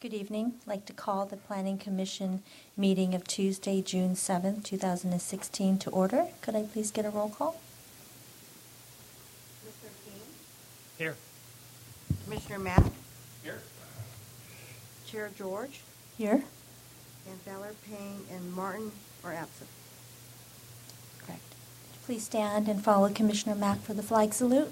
Good evening. I'd like to call the Planning Commission meeting of Tuesday, June 7th, 2016 to order. Could I please get a roll call? Mr. King? Here. Commissioner Mack? Here. Chair George? Here. And Fowler, Payne, and Martin are absent. Correct. Please stand and follow Commissioner Mack for the flag salute.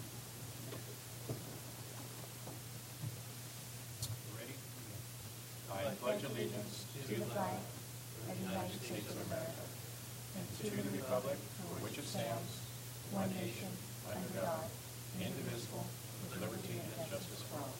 Ready? I pledge allegiance to the flag of the United States of America and to the republic for which it stands, one nation, under God, indivisible, with liberty and justice for all.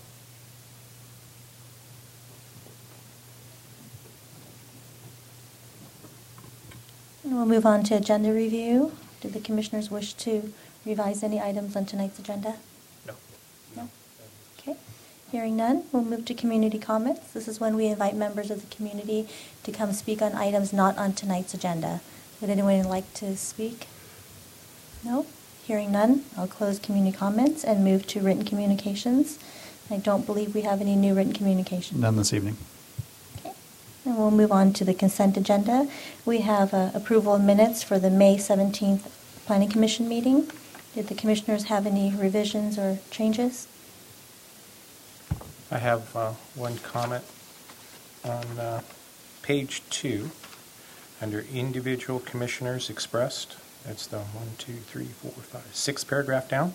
And we'll move on to agenda review. Do the commissioners wish to revise any items on tonight's agenda? No. No. Okay. Hearing none, we'll move to community comments. This is when we invite members of the community to come speak on items not on tonight's agenda. Would anyone like to speak? No? Hearing none, I'll close community comments and move to written communications. I don't believe we have any new written communications. None this evening. Okay. And we'll move on to the consent agenda. We have approval of minutes for the May 17th Planning Commission meeting. Did the commissioners have any revisions or changes? I have one comment on page 2 under individual commissioners expressed. That's the 6th paragraph down.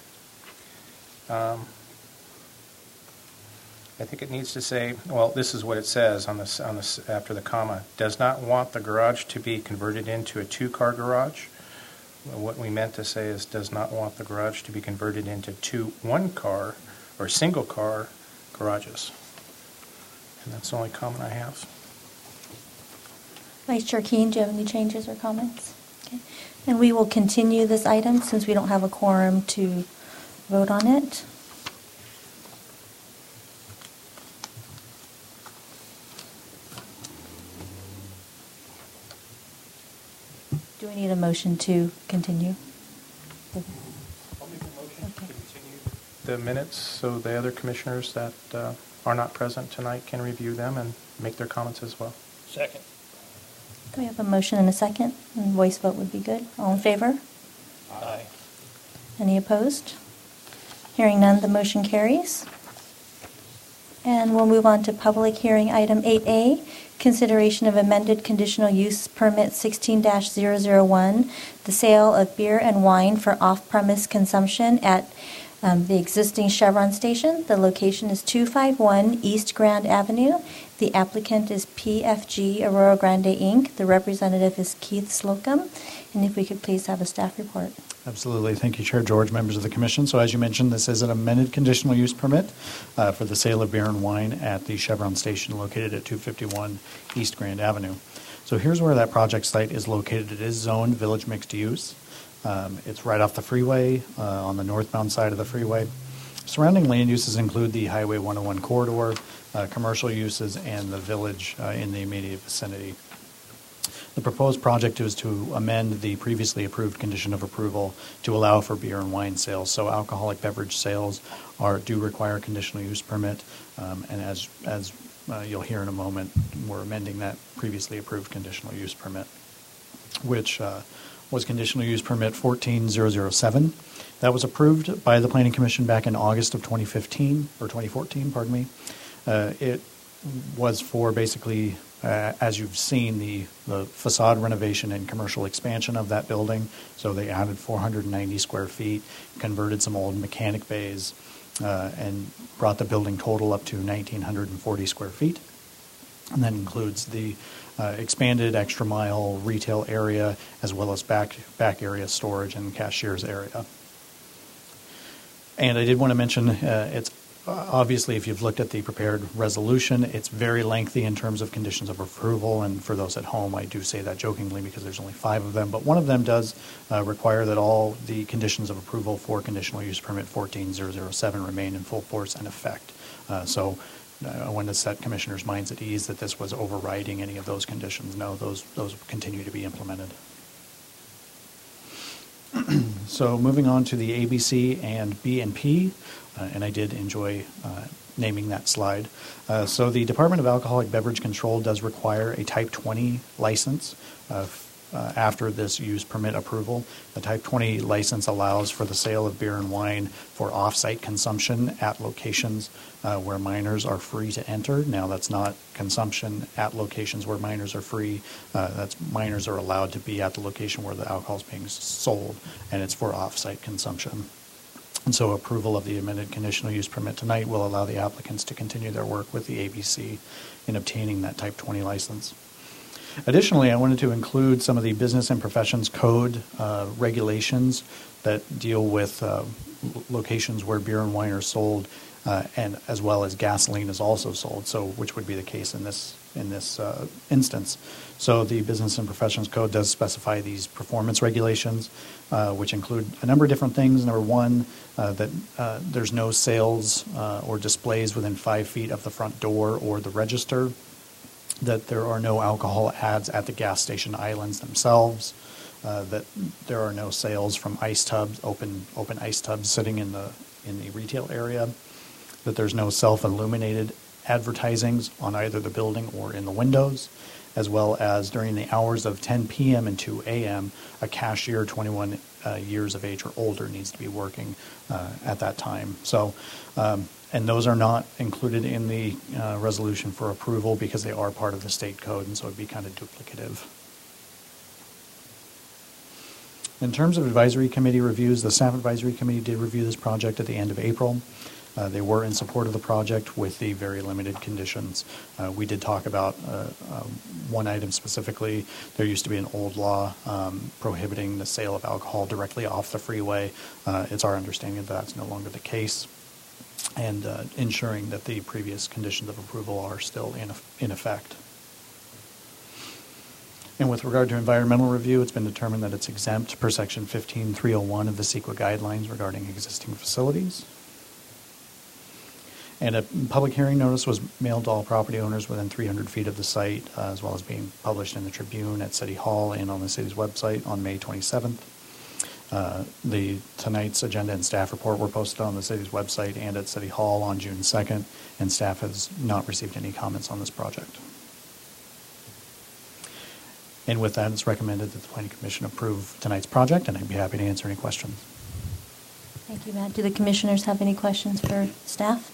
I think it needs to say, well, this is what it says on this after the comma. Does not want the garage to be converted into a 2-car garage. Well, what we meant to say is does not want the garage to be converted into 2 1-car or single-car garages. And that's the only comment I have. Vice Chair Keene, do you have any changes or comments? Okay. And we will continue this item since we don't have a quorum to vote on it. Do we need a motion to continue? I'll make a motion to continue the minutes so the other commissioners that are not present tonight can review them and make their comments as well. Second. Do we have a motion and a second? And voice vote would be good. All in favor? Aye. Any opposed? Hearing none, the motion carries. And we'll move on to public hearing item 8A, consideration of amended conditional use permit 16-001, the sale of beer and wine for off-premise consumption at the existing Chevron station. The location is 251 East Grand Avenue. The applicant is PFG Aurora Grande, Inc. The representative is Keith Slocum. And if we could please have a staff report. Absolutely. Thank you, Chair George, members of the Commission. So as you mentioned, this is an amended conditional use permit for the sale of beer and wine at the Chevron station located at 251 East Grand Avenue. So here's where that project site is located. It is zoned village mixed use. It's right off the freeway on the northbound side of the freeway. Surrounding land uses include the Highway 101 corridor, commercial uses, and the village in the immediate vicinity. The proposed project is to amend the previously approved condition of approval to allow for beer and wine sales. So alcoholic beverage sales do require a conditional use permit, and as you'll hear in a moment, we're amending that previously approved conditional use permit, which was conditional use permit 14007. That was approved by the Planning Commission back in August of 2014, pardon me. It was for basically, as you've seen, the facade renovation and commercial expansion of that building. So they added 490 square feet, converted some old mechanic bays, and brought the building total up to 1,940 square feet. And that includes the expanded extra mile retail area as well as back area storage and cashier's area. And I did want to mention, it's obviously, if you've looked at the prepared resolution, it's very lengthy in terms of conditions of approval. And for those at home, I do say that jokingly because there's only 5 of them. But one of them does require that all the conditions of approval for conditional use permit 14007 remain in full force and effect. So I wanted to set commissioners' minds at ease that this was overriding any of those conditions. No, those continue to be implemented. So moving on to the ABC and B&P, and I did enjoy naming that slide. So the Department of Alcoholic Beverage Control does require a Type 20 license after this use permit approval. The Type 20 license allows for the sale of beer and wine for off-site consumption at locations where minors are free to enter. Now, that's not consumption at locations where minors are free. That's minors are allowed to be at the location where the alcohol is being sold, and it's for off-site consumption. And so approval of the amended conditional use permit tonight will allow the applicants to continue their work with the ABC in obtaining that Type 20 license. Additionally, I wanted to include some of the Business and Professions Code regulations that deal with locations where beer and wine are sold, and as well as gasoline is also sold. So, which would be the case in this instance. So, the Business and Professions Code does specify these performance regulations, which include a number of different things. Number one, that there's no sales or displays within 5 feet of the front door or the register. That there are no alcohol ads at the gas station islands themselves, that there are no sales from ice tubs, open ice tubs sitting in the retail area, that there's no self-illuminated advertisings on either the building or in the windows, as well as during the hours of 10 p.m. and 2 a.m., a cashier 21 years of age or older needs to be working at that time. So, and those are not included in the resolution for approval because they are part of the state code, and so it'd be kind of duplicative. In terms of advisory committee reviews, the staff advisory committee did review this project at the end of April. They were in support of the project with the very limited conditions. We did talk about one item specifically. There used to be an old law prohibiting the sale of alcohol directly off the freeway. It's our understanding that that's no longer the case, and ensuring that the previous conditions of approval are still in effect. And with regard to environmental review, it's been determined that it's exempt per Section 15301 of the CEQA guidelines regarding existing facilities. And a public hearing notice was mailed to all property owners within 300 feet of the site, as well as being published in the Tribune, at City Hall, and on the city's website on May 27th. Tonight's agenda and staff report were posted on the city's website and at City Hall on June 2nd, and staff has not received any comments on this project. And with that, it's recommended that the Planning Commission approve tonight's project, and I'd be happy to answer any questions. Thank you, Matt. Do the commissioners have any questions for staff?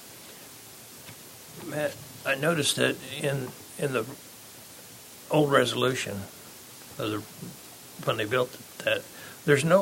Matt, I noticed that in the old resolution, when they built that, there's no,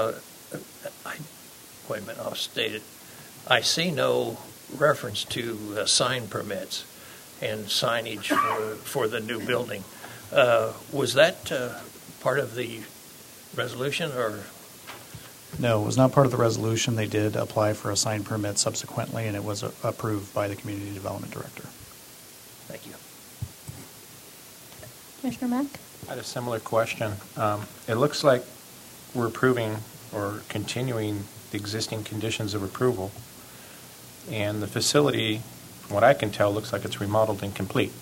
wait a minute, I'll state it. I see no reference to sign permits and signage for the new building. Was that part of the resolution, or? No, it was not part of the resolution. They did apply for a sign permit subsequently, and it was approved by the Community Development Director. Thank you. Commissioner Mack? I had a similar question. It looks like we're approving or continuing the existing conditions of approval, and the facility, from what I can tell, looks like it's remodeled and complete.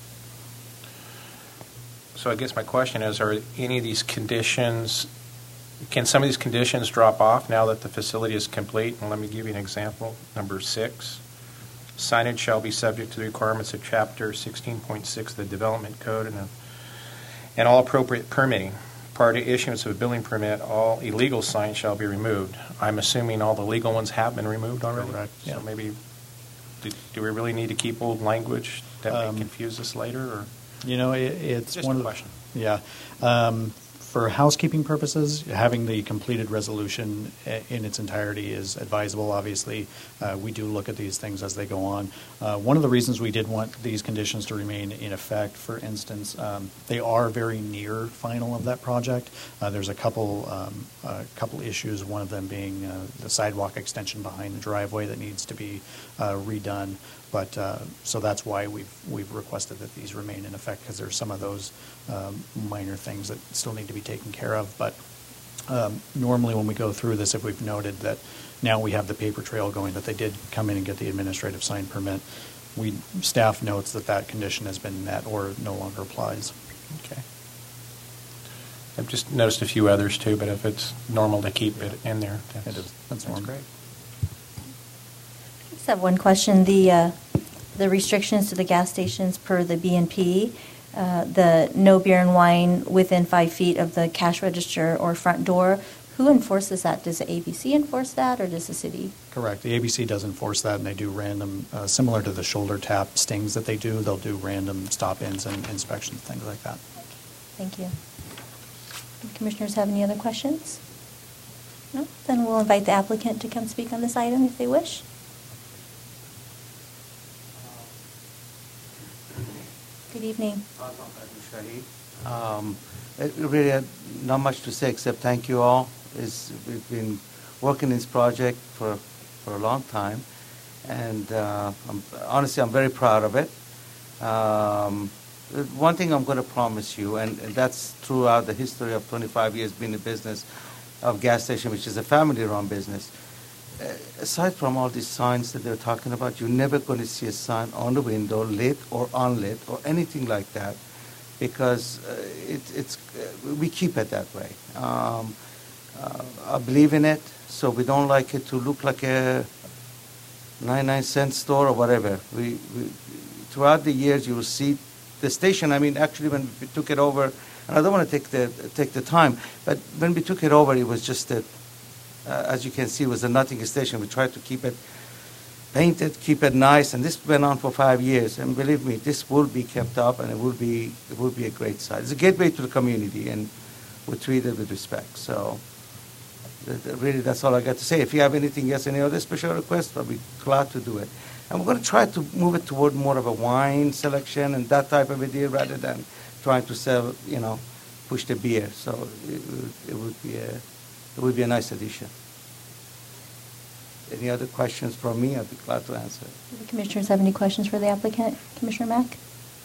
So I guess my question is, are any of these conditions, can some of these conditions drop off now that the facility is complete? And let me give you an example. Number 6, signage shall be subject to the requirements of Chapter 16.6 of the Development Code and all appropriate permitting. Prior to issuance of a building permit, all illegal signs shall be removed. I'm assuming all the legal ones have been removed already? Correct. So Yeah. maybe, do we really need to keep old language that may confuse us later? Or? You know, it's Just one a of the, question. Yeah. For housekeeping purposes, having the completed resolution in its entirety is advisable. Obviously, we do look at these things as they go on. One of the reasons we did want these conditions to remain in effect, for instance, they are very near final of that project. There's a couple issues, one of them being the sidewalk extension behind the driveway that needs to be redone. But so that's why we've requested that these remain in effect, because there's some of those minor things that still need to be taken care of. But normally when we go through this, if we've noted that now we have the paper trail going, that they did come in and get the administrative sign permit, staff notes that condition has been met or no longer applies. Okay. I've just noticed a few others too, but if it's normal to keep it in there, It is. That's normal. great. Just have one question. The restrictions to the gas stations per the BNP, the no beer and wine within 5 feet of the cash register or front door, who enforces that? Does the ABC enforce that, or does the city? Correct. The ABC does enforce that, and they do random, similar to the shoulder tap stings that they do, they'll do random stop-ins and inspections, things like that. Thank you. Do commissioners have any other questions? No? Then we'll invite the applicant to come speak on this item if they wish. Good evening. Really not much to say except thank you all. We've been working this project for a long time, and honestly, I'm very proud of it. One thing I'm going to promise you, and that's throughout the history of 25 years being in business of gas station, which is a family-run business. Aside from all these signs that they're talking about, you're never going to see a sign on the window, lit or unlit or anything like that, because we keep it that way. I believe in it, so we don't like it to look like a 99-cent store or whatever. We throughout the years, you will see the station. I mean, actually, when we took it over, and I don't want to take the time, but when we took it over, it was just that. As you can see, it was a nothing station. We tried to keep it painted, keep it nice, and this went on for 5 years. And believe me, this will be kept up, and it will be a great site. It's a gateway to the community, and we treat it with respect. So, really, that's all I got to say. If you have anything else, any other special requests, I'll be glad to do it. And we're going to try to move it toward more of a wine selection and that type of a deal, rather than trying to sell, push the beer. So it would be a nice addition. Any other questions from me? I'd be glad to answer. Do the commissioners have any questions for the applicant? Commissioner Mack?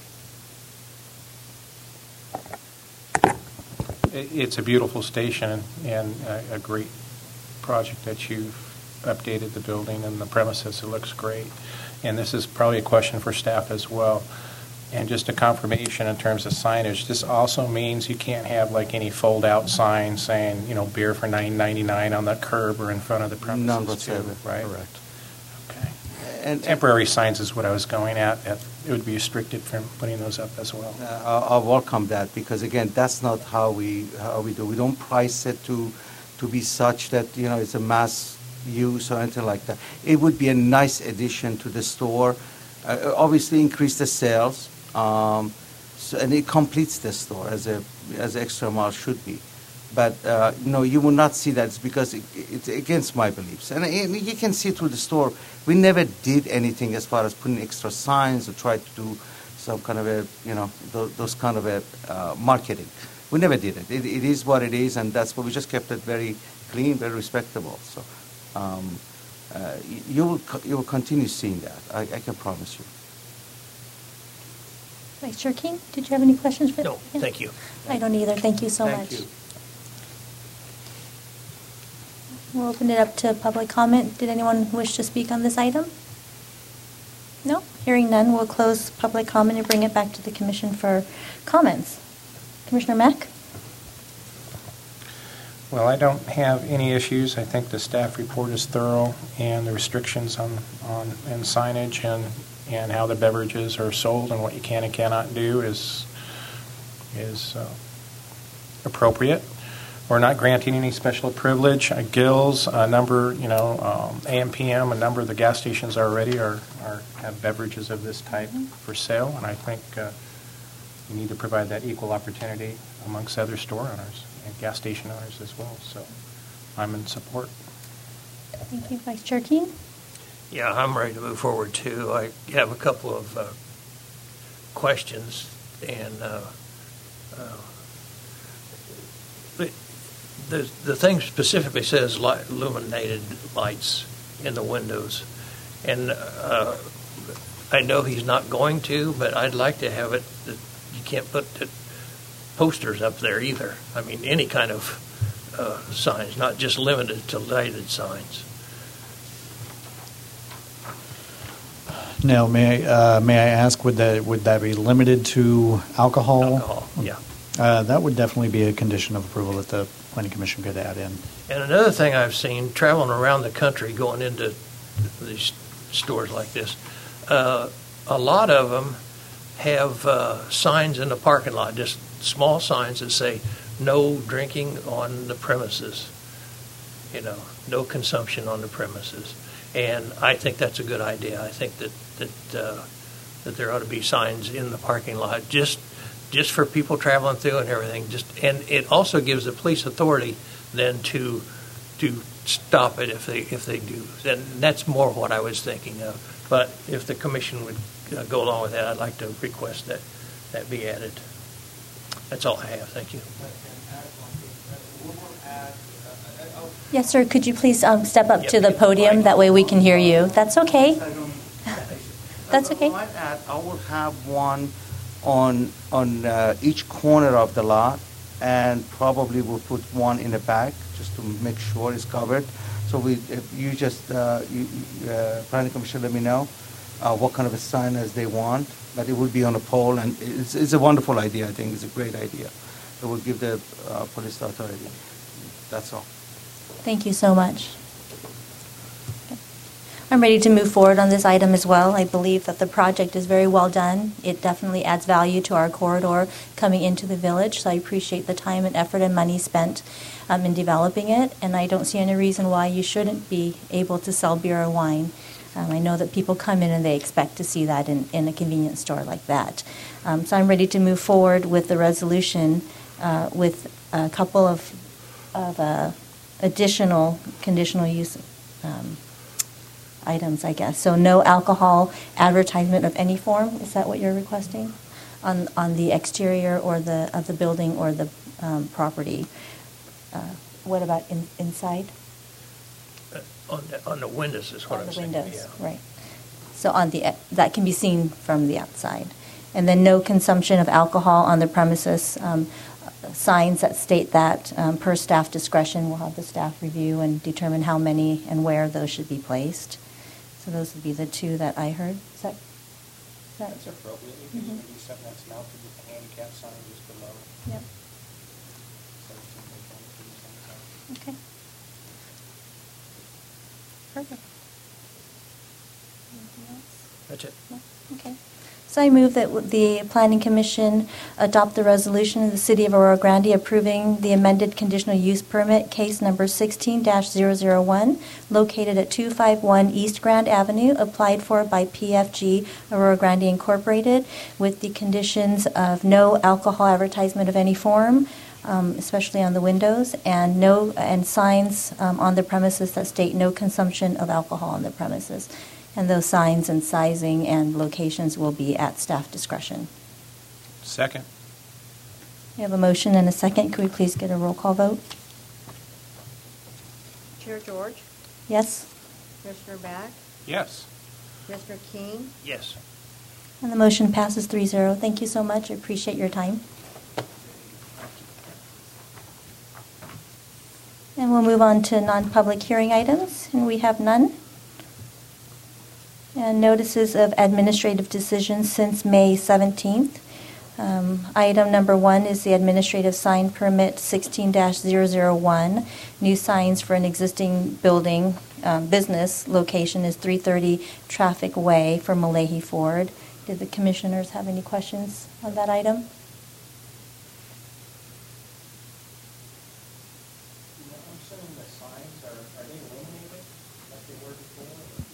It's a beautiful station and a great project that you've updated the building and the premises. It looks great. And this is probably a question for staff as well. And just a confirmation in terms of signage, this also means you can't have like any fold-out signs saying, beer for $9.99 on the curb or in front of the premises. None whatsoever. Right? Correct. Okay. And temporary signs is what I was going at. It would be restricted from putting those up as well. I welcome that, because again, that's not how we do. We don't price it to be such that it's a mass use or anything like that. It would be a nice addition to the store. Obviously, increase the sales. And it completes the store as extra mile should be. But you will not see that. It's because it's against my beliefs. And you can see through the store, we never did anything as far as putting extra signs or try to do some kind of those kind of marketing. We never did it. It is what it is, and that's what we just kept it very clean, very respectable. So you will continue seeing that. I can promise you. Vice Chair King, did you have any questions for No, thank you. I don't either. Thank you so much. Thank you. We'll open it up to public comment. Did anyone wish to speak on this item? No? Hearing none, we'll close public comment and bring it back to the commission for comments. Commissioner Mack? Well, I don't have any issues. I think the staff report is thorough, and the restrictions on and signage and how the beverages are sold and what you can and cannot do is appropriate. We're not granting any special privilege. Gills, a number, AM/PM, a number of the gas stations already have beverages of this type for sale, and I think we need to provide that equal opportunity amongst other store owners and gas station owners as well. So I'm in support. Thank you. Vice Chair King? Yeah, I'm ready to move forward too. I have a couple of questions, and the thing specifically says illuminated lights in the windows, and I know he's not going to, but I'd like to have it that you can't put posters up there either. I mean, any kind of signs, not just limited to lighted signs. Now, may I ask, would that be limited to alcohol? Alcohol, yeah. That would definitely be a condition of approval that the Planning Commission could add in. And another thing I've seen traveling around the country, going into these stores like this. A lot of them have signs in the parking lot, just small signs that say, no drinking on the premises, no consumption on the premises. And I think that's a good idea. I think that there ought to be signs in the parking lot just for people traveling through and everything. And it also gives the police authority then to stop it if they do. And that's more what I was thinking of. But if the commission would go along with that, I'd like to request that be added. That's all I have. Thank you. Yes, sir. Could you please step up Yep, to the get the podium? mic. That way we can hear you. That's okay. That's okay. I will have one on each corner of the lot, and probably we'll put one in the back just to make sure it's covered. So if you just, planning commission, let me know what kind of a sign as they want, but it will be on a pole, and it's a wonderful idea. I think it's a great idea. It will give the police authority. That's all. Thank you so much. I'm ready to move forward on this item as well. I believe that the project is very well done. It definitely adds value to our corridor coming into the village, so I appreciate the time and effort and money spent in developing it, and I don't see any reason why you shouldn't be able to sell beer or wine. I know that people come in and they expect to see that in a convenience store like that. So I'm ready to move forward with the resolution with a couple of additional conditional use items, I guess. So no alcohol advertisement of any form. Is that what you're requesting on the exterior or of the building or the property? What about inside? On the windows is what On I'm the saying. windows, Yeah. right. So that can be seen from the outside. And then no consumption of alcohol on the premises. Signs that state that per staff discretion, we'll have the staff review and determine how many and where those should be placed. So those would be the two that I heard. Is that That's appropriate. You Mhm. can maybe something that's mounted with the handicap sign just below. Yep. Okay. Perfect. Anything else? That's it. No? Okay. So I move that the Planning Commission adopt the resolution of the City of Aurora Grande approving the amended conditional use permit, case number 16-001, located at 251 East Grand Avenue, applied for by PFG Aurora Grande Incorporated, with the conditions of no alcohol advertisement of any form, especially on the windows, and signs on the premises that state no consumption of alcohol on the premises. And those signs and sizing and locations will be at staff discretion. Second. We have a motion and a second. Could we please get a roll call vote? Chair George, Yes? Commissioner Back, Yes. Commissioner King, Yes. And the motion passes 3-0. Thank you so much. I appreciate your time. And we'll move on to non-public hearing items, and we have none. And notices of administrative decisions since May 17th. Item number 1 is the administrative sign permit 16-001. New signs for an existing building, business location is 330 Traffic Way for Malahi Ford. Did the commissioners have any questions on that item? I'm assuming the signs, are they illuminated like they were before?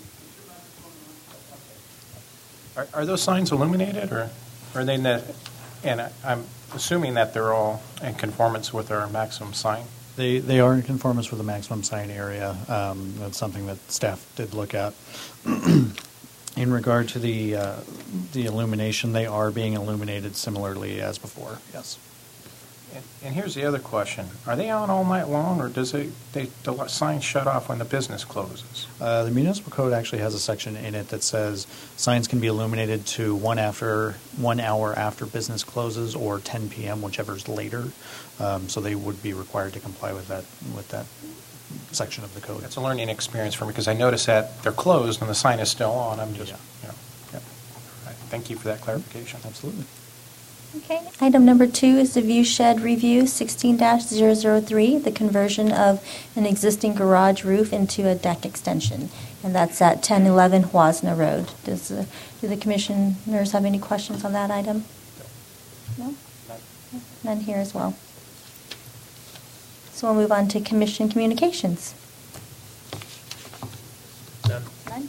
Are those signs illuminated, or are they not? And I'm assuming that they're all in conformance with our maximum sign. They are in conformance with the maximum sign area. That's something that staff did look at. In regard to the illumination, they are being illuminated similarly as before. Yes. And here's the other question: are they on all night long, or does the sign shut off when the business closes? The municipal code actually has a section in it that says signs can be illuminated to 1 hour after business closes, or 10 p.m., whichever's later. So they would be required to comply with that section of the code. It's a learning experience for me because I notice that they're closed and the sign is still on. I'm just, Yeah. yeah. Thank you for that clarification. Absolutely. Okay. Item number 2 is the view shed review 16-003, the conversion of an existing garage roof into a deck extension. And that's at 1011 Huasna Road. Do the commissioners have any questions on that item? No? None here as well. So we'll move on to commission communications. None. None?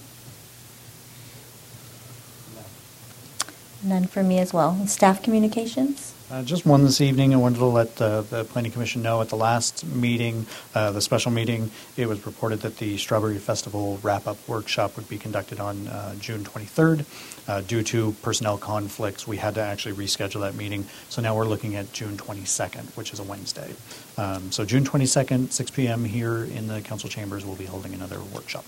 None for me as well. And staff communications? Just one this evening. I wanted to let the Planning Commission know at the last meeting, the special meeting, it was reported that the Strawberry Festival wrap-up workshop would be conducted on June 23rd. Due to personnel conflicts, we had to actually reschedule that meeting. So now we're looking at June 22nd, which is a Wednesday. So June 22nd, 6 p.m. here in the council chambers, we'll be holding another workshop.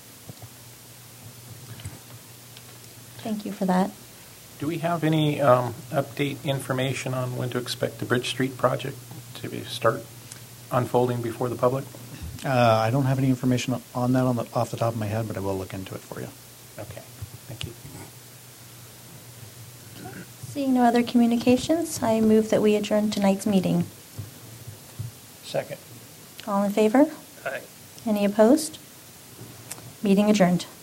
Thank you for that. Do we have any update information on when to expect the Bridge Street project to start unfolding before the public? I don't have any information on that off the top of my head, but I will look into it for you. Okay, thank you. Seeing no other communications, I move that we adjourn tonight's meeting. Second. All in favor? Aye. Any opposed? Meeting adjourned.